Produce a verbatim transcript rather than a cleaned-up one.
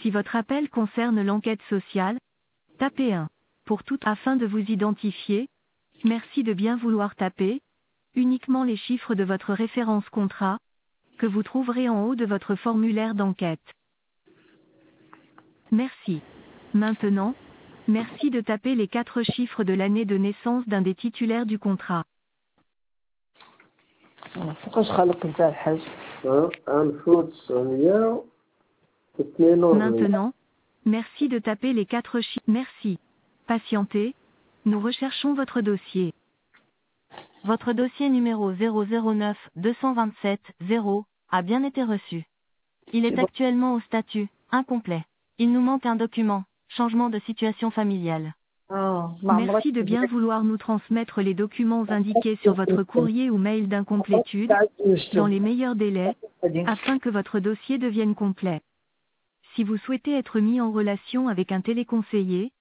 Si votre appel concerne l'enquête sociale, tapez un. Pour tout afin de vous identifier, merci de bien vouloir taper uniquement les chiffres de votre référence contrat, que vous trouverez en haut de votre formulaire d'enquête. Merci. Maintenant, merci de taper les quatre chiffres de l'année de naissance d'un des titulaires du contrat. فوقاش خلق نتاع الحاج؟ ألف وتسعمية واثنين وأربعين. Maintenant, merci de taper les quatre chiffres. Merci. Patientez. Nous recherchons votre dossier. Votre dossier numéro zéro zéro neuf deux cent vingt-sept zéro a bien été reçu. Il est actuellement au statut incomplet. Il nous manque un document, changement de situation familiale. Merci de bien vouloir nous transmettre les documents indiqués sur votre courrier ou mail d'incomplétude, dans les meilleurs délais, afin que votre dossier devienne complet. Si vous souhaitez être mis en relation avec un téléconseiller,